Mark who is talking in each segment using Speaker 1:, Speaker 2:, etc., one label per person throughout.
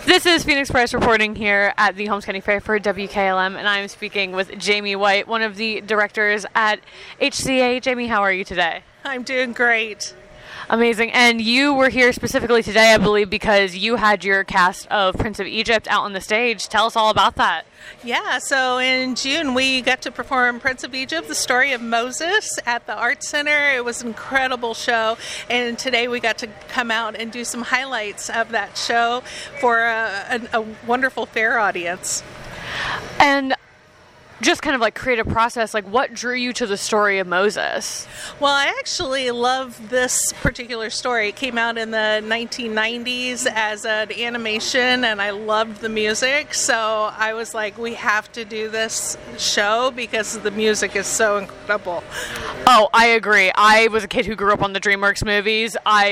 Speaker 1: This is Phoenix Price reporting here at the Holmes County Fair for WKLM, and I am speaking with Jamie White, one of the directors at HCA. Jamie, how are you today?
Speaker 2: I'm doing great.
Speaker 1: Amazing. And you were here specifically today, I believe, because you had your cast of Prince of Egypt out on the stage. Tell us all about that.
Speaker 2: Yeah, so in June we got to perform Prince of Egypt, the story of Moses at the Arts Center. It was an incredible show, and today we got to come out and do some highlights of that show for a wonderful fair audience.
Speaker 1: And just kind of like creative process, like what drew you to the story of Moses?
Speaker 2: Well, I actually love this particular story. It came out in the 1990s as an animation, and I loved the music, so I was like, we have to do this show because the music is so incredible.
Speaker 1: Oh, I agree. I was a kid who grew up on the DreamWorks movies.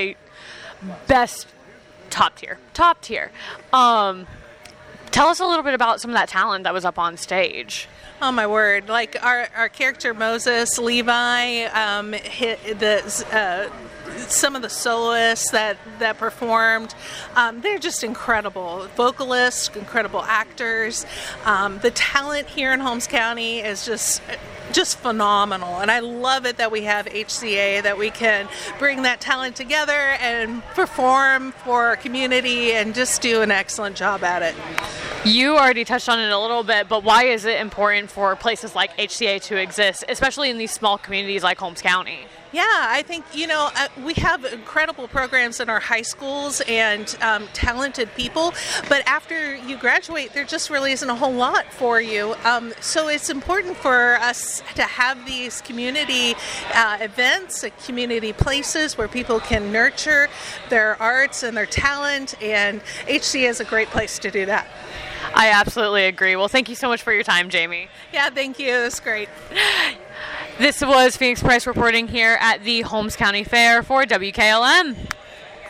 Speaker 1: Top tier. Tell us a little bit about some of that talent that was up on stage.
Speaker 2: Oh my word! Like our character Moses, Levi, some of the soloists that performed, they're just incredible vocalists, incredible actors. The talent here in Holmes County is just phenomenal, and I love it that we have HCA, that we can bring that talent together and perform for our community and just do an excellent job at it.
Speaker 1: You already touched on it a little bit, but why is it important for places like HCA to exist, especially in these small communities like Holmes County?
Speaker 2: Yeah, I think, we have incredible programs in our high schools and talented people, but after you graduate, there just really isn't a whole lot for you. So it's important for us to have these community events, community places where people can nurture their arts and their talent, and HCA is a great place to do that.
Speaker 1: I absolutely agree. Well, thank you so much for your time, Jamie.
Speaker 2: Yeah, thank you. It was great.
Speaker 1: This was Phoenix Price reporting here at the Holmes County Fair for WKLM.